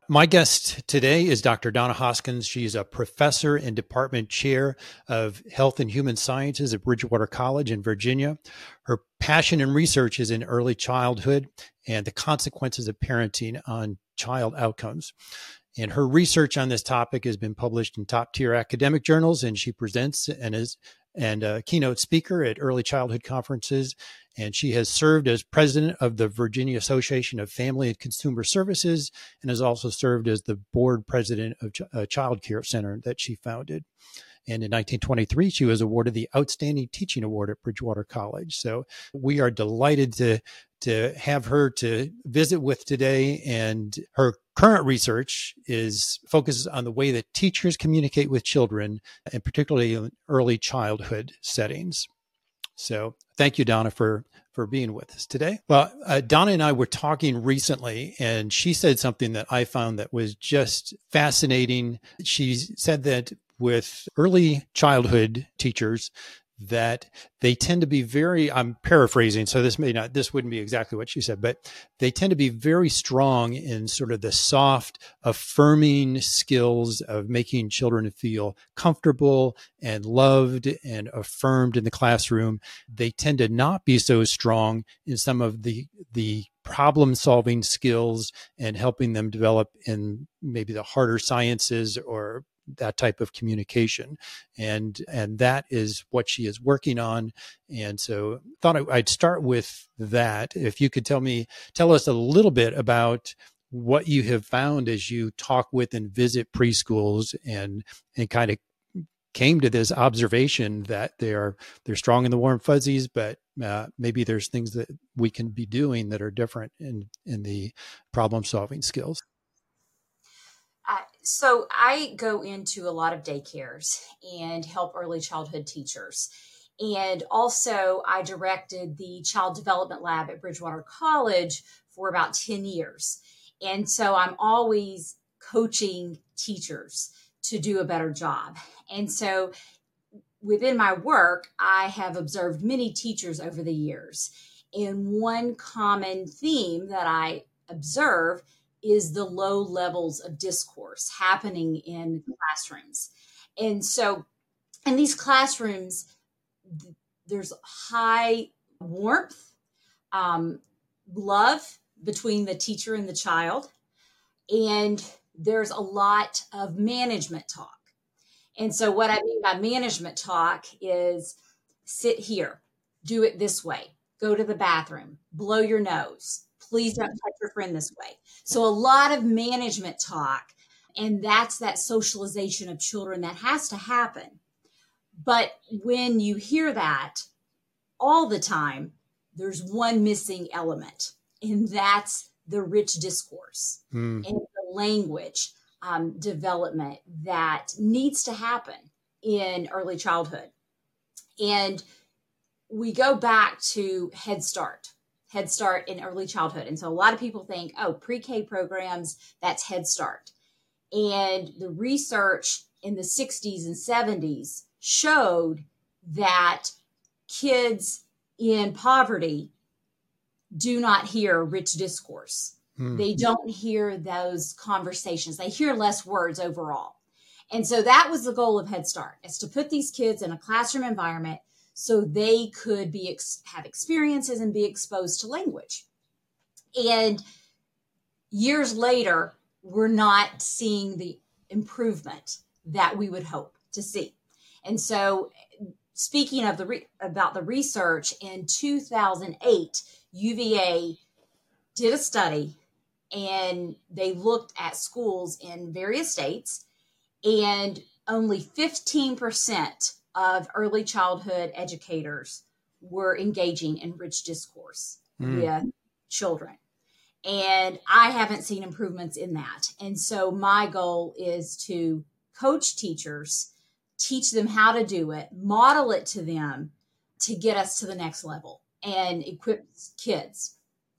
My guest today is Dr. Donna Hoskins. She's a professor and department chair of health and human sciences at Bridgewater College in Virginia. Her passion and research is in early childhood and the consequences of parenting on child outcomes. And her research on this topic has been published in top-tier academic journals, and she presents and is a keynote speaker at early childhood conferences. And she has served as president of the Virginia Association of Family and Consumer Services and has also served as the board president of a child care center that she founded. And in 1923, she was awarded the Outstanding Teaching Award at Bridgewater College. So we are delighted to have her to visit with today. And her current research focuses on the way that teachers communicate with children, and particularly in early childhood settings. So thank you, Donna, for being with us today. Well, Donna and I were talking recently, and she said something that I found that was just fascinating. She said that with early childhood teachers, that they tend to be I'm paraphrasing, so this wouldn't be exactly what she said, but they tend to be very strong in sort of the soft, affirming skills of making children feel comfortable and loved and affirmed in the classroom. They tend to not be so strong in some of the problem-solving skills and helping them develop in maybe the harder sciences or that type of communication. And that is what she is working on. And so I thought I'd start with that. If you could tell us a little bit about what you have found as you talk with and visit preschools and kind of came to this observation that they're strong in the warm fuzzies, but maybe there's things that we can be doing that are different in the problem solving skills. So I go into a lot of daycares and help early childhood teachers. And also I directed the Child Development Lab at Bridgewater College for about 10 years. And so I'm always coaching teachers to do a better job. And so within my work, I have observed many teachers over the years. And one common theme that I observe is the low levels of discourse happening in classrooms. And so in these classrooms, there's high warmth, love between the teacher and the child, and there's a lot of management talk. And so what I mean by management talk is sit here, do it this way, go to the bathroom, blow your nose, please don't touch your friend this way. So a lot of management talk, and that's that socialization of children that has to happen. But when you hear that all the time, there's one missing element, and that's the rich discourse and the language development that needs to happen in early childhood. And we go back to Head Start in early childhood. And so a lot of people think, pre-K programs, that's Head Start. And the research in the 60s and 70s showed that kids in poverty do not hear rich discourse. They don't hear those conversations. They hear less words overall. And so that was the goal of Head Start, is to put these kids in a classroom environment so they could have experiences and be exposed to language. And years later, we're not seeing the improvement that we would hope to see. And so speaking of about the research, in 2008, UVA did a study, and they looked at schools in various states, and only 15% of early childhood educators were engaging in rich discourse with children. And I haven't seen improvements in that. And so my goal is to coach teachers, teach them how to do it, model it to them to get us to the next level and equip kids.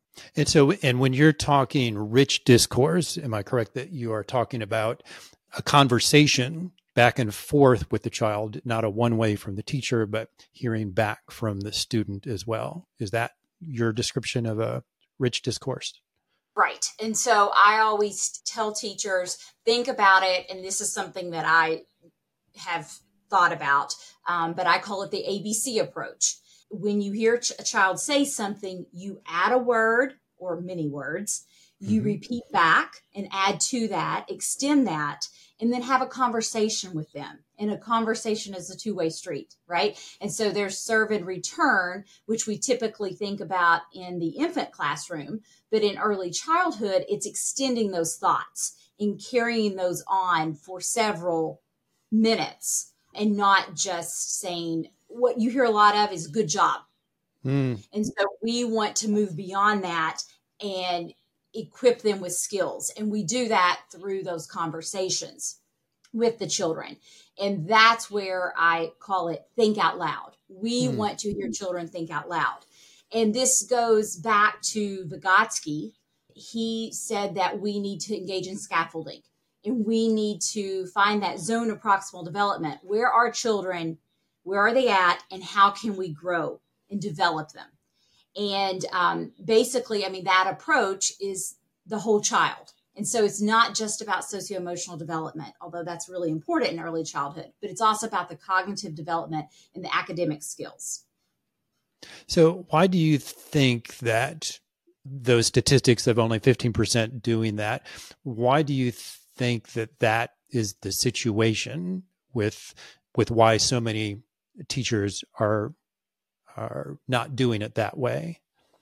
And when you're talking rich discourse, am I correct that you are talking about a conversation back and forth with the child, not a one way from the teacher, but hearing back from the student as well? Is that your description of a rich discourse? Right. And so I always tell teachers, think about it. And this is something that I have thought about, but I call it the ABC approach. When you hear a child say something, you add a word or many words, you repeat back and add to that, extend that, and then have a conversation with them. And a conversation is a two-way street, right? And so there's serve and return, which we typically think about in the infant classroom, but in early childhood, it's extending those thoughts and carrying those on for several minutes and not just saying, what you hear a lot of is good job. And so we want to move beyond that and equip them with skills. And we do that through those conversations with the children. And that's where I call it think out loud. We want to hear children think out loud. And this goes back to Vygotsky. He said that we need to engage in scaffolding and we need to find that zone of proximal development. Where are children? Where are they at? And how can we grow and develop them? And basically, I mean, that approach is the whole child. And so it's not just about socio-emotional development, although that's really important in early childhood, but it's also about the cognitive development and the academic skills. So why do you think that those statistics of only 15% doing that, why do you think that that is the situation with why so many teachers are not doing it that way?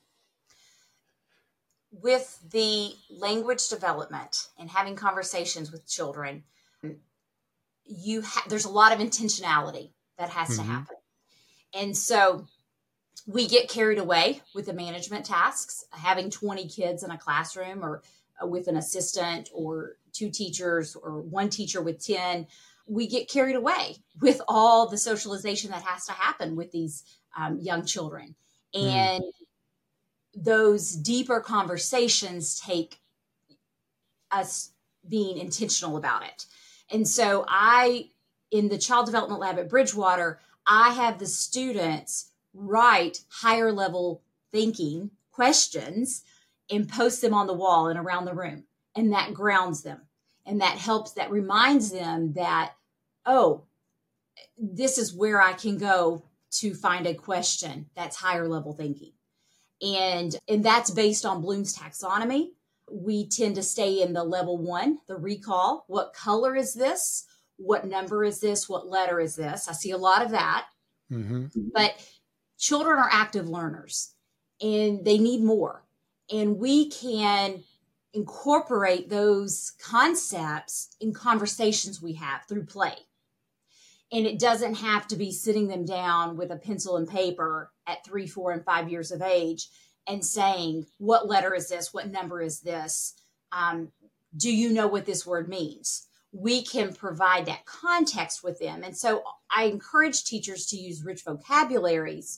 With the language development and having conversations with children, there's a lot of intentionality that has to happen. And so we get carried away with the management tasks, having 20 kids in a classroom or with an assistant or 2 teachers or 1 teacher with 10. We get carried away with all the socialization that has to happen with these young children. And those deeper conversations take us being intentional about it. And so in the Child Development Lab at Bridgewater, I have the students write higher level thinking questions and post them on the wall and around the room. And that grounds them. And that reminds them that, oh, this is where I can go to find a question that's higher level thinking. And that's based on Bloom's taxonomy. We tend to stay in the level 1, the recall. What color is this? What number is this? What letter is this? I see a lot of that. But children are active learners and they need more. And we can incorporate those concepts in conversations we have through play. And it doesn't have to be sitting them down with a pencil and paper at 3, 4, and 5 years of age and saying, what letter is this? What number is this? Do you know what this word means? We can provide that context with them. And so I encourage teachers to use rich vocabularies,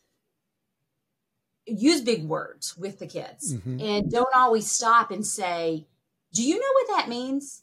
use big words with the kids, and don't always stop and say, do you know what that means?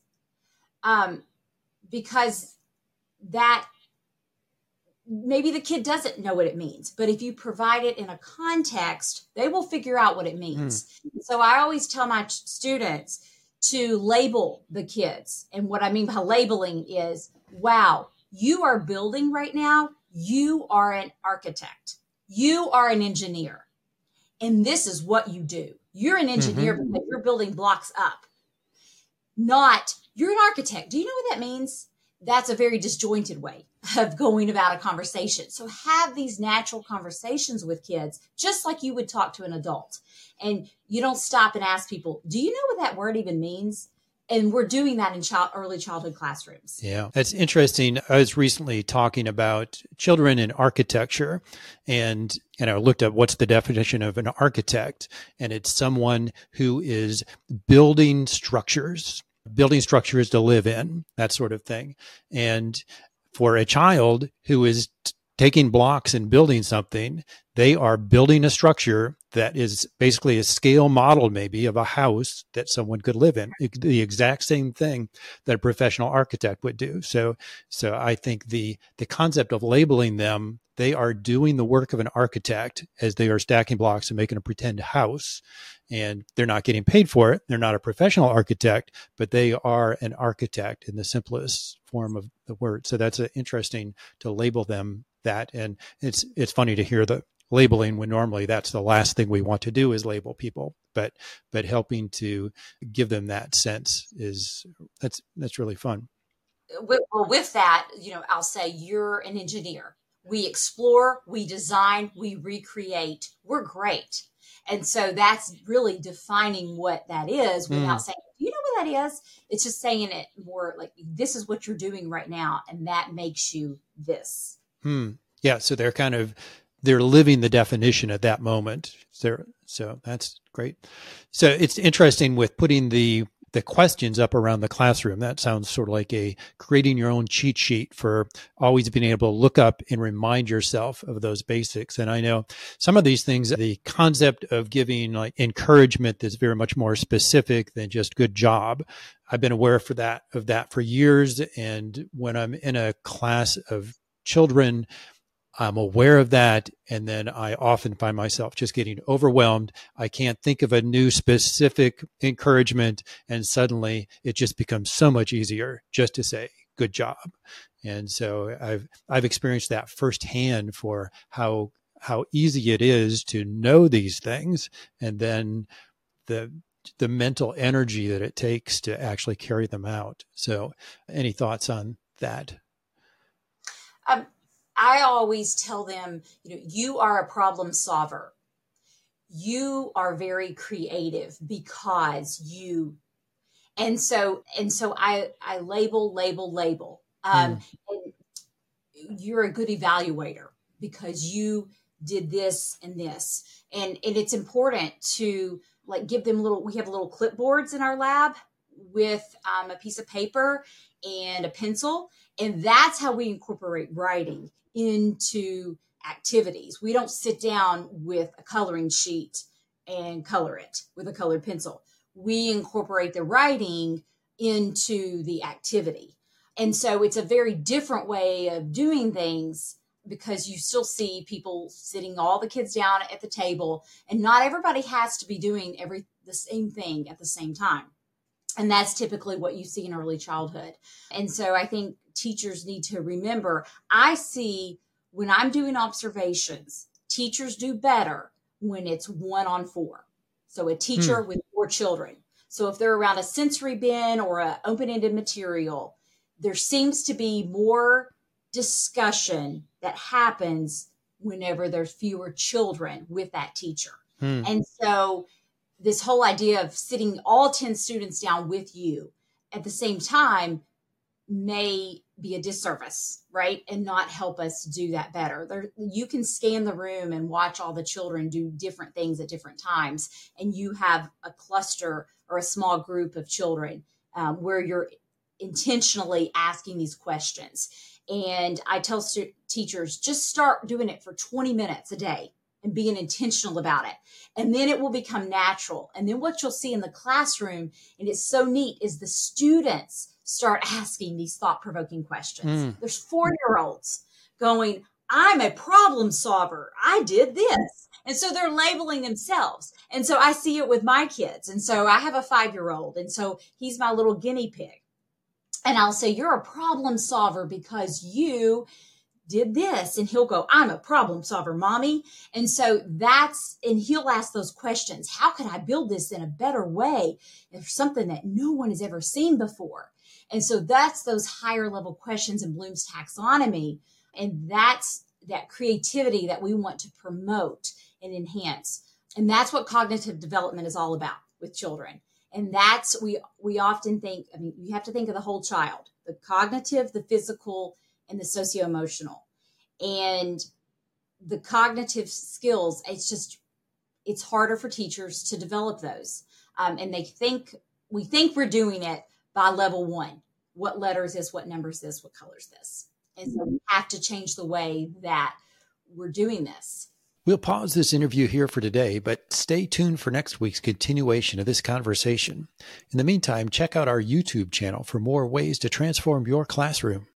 Because that maybe the kid doesn't know what it means, but if you provide it in a context, they will figure out what it means. So I always tell my students to label the kids. And what I mean by labeling is, wow, you are building right now. You are an architect. You are an engineer. And this is what you do. You're an engineer because you're building blocks up. Not, you're an architect. Do you know what that means? That's a very disjointed way of going about a conversation. So have these natural conversations with kids, just like you would talk to an adult. And you don't stop and ask people, do you know what that word even means? And we're doing that in early childhood classrooms. Yeah, that's interesting. I was recently talking about children in architecture, and I looked up what's the definition of an architect, and it's someone who is building structures to live in, that sort of thing. And for a child who is taking blocks and building something, they are building a structure that is basically a scale model maybe of a house that someone could live in, the exact same thing that a professional architect would do. So I think the concept of labeling them, they are doing the work of an architect as they are stacking blocks and making a pretend house, and they're not getting paid for it. They're not a professional architect, but they are an architect in the simplest form of the word. So that's interesting to label them that. And it's funny to hear the labeling when normally that's the last thing we want to do is label people, but helping to give them that sense that's really fun. Well, with that, I'll say you're an engineer. We explore, we design, we recreate. We're great. And so that's really defining what that is without saying, do you know what that is? It's just saying it more like, this is what you're doing right now, and that makes you this. Yeah. So they're living the definition at that moment. So that's great. So it's interesting with putting the questions up around the classroom. That sounds sort of like creating your own cheat sheet for always being able to look up and remind yourself of those basics. And I know some of these things, the concept of giving like encouragement is very much more specific than just good job. I've been aware of that for years. And when I'm in a class of children, I'm aware of that. And then I often find myself just getting overwhelmed. I can't think of a new specific encouragement. And suddenly it just becomes so much easier just to say, good job. And so I've experienced that firsthand for how easy it is to know these things. And then the mental energy that it takes to actually carry them out. So any thoughts on that? I always tell them, you are a problem solver. You are very creative because you, and so I label. And you're a good evaluator because you did this and this. And it's important to like give them we have little clipboards in our lab with a piece of paper and a pencil. And that's how we incorporate writing into activities. We don't sit down with a coloring sheet and color it with a colored pencil. We incorporate the writing into the activity. And so it's a very different way of doing things because you still see people sitting all the kids down at the table, and not everybody has to be doing the same thing at the same time. And that's typically what you see in early childhood. And so I think teachers need to remember, I see when I'm doing observations, teachers do better when it's 1-on-4. So a teacher with 4 children. So if they're around a sensory bin or an open-ended material, there seems to be more discussion that happens whenever there's fewer children with that teacher. And so this whole idea of sitting all 10 students down with you at the same time may be a disservice, right? And not help us do that better. You can scan the room and watch all the children do different things at different times. And you have a cluster or a small group of children where you're intentionally asking these questions. And I tell teachers, just start doing it for 20 minutes a day and being intentional about it. And then it will become natural. And then what you'll see in the classroom, and it's so neat, is the students start asking these thought-provoking questions. There's 4-year-olds going, I'm a problem solver. I did this. And so they're labeling themselves. And so I see it with my kids. And so I have a 5-year-old. And so he's my little guinea pig. And I'll say, you're a problem solver because you did this. And he'll go, I'm a problem solver, mommy. And so and he'll ask those questions. How can I build this in a better way? If something that no one has ever seen before. And so that's those higher level questions in Bloom's taxonomy. And that's that creativity that we want to promote and enhance. And that's what cognitive development is all about with children. And that's, we often think, you have to think of the whole child, the cognitive, the physical, and the socio-emotional. And the cognitive skills, it's harder for teachers to develop those. And we think we're doing it by level 1. What letter is this? What number is this? What color is this? And so we have to change the way that we're doing this. We'll pause this interview here for today, but stay tuned for next week's continuation of this conversation. In the meantime, check out our YouTube channel for more ways to transform your classroom.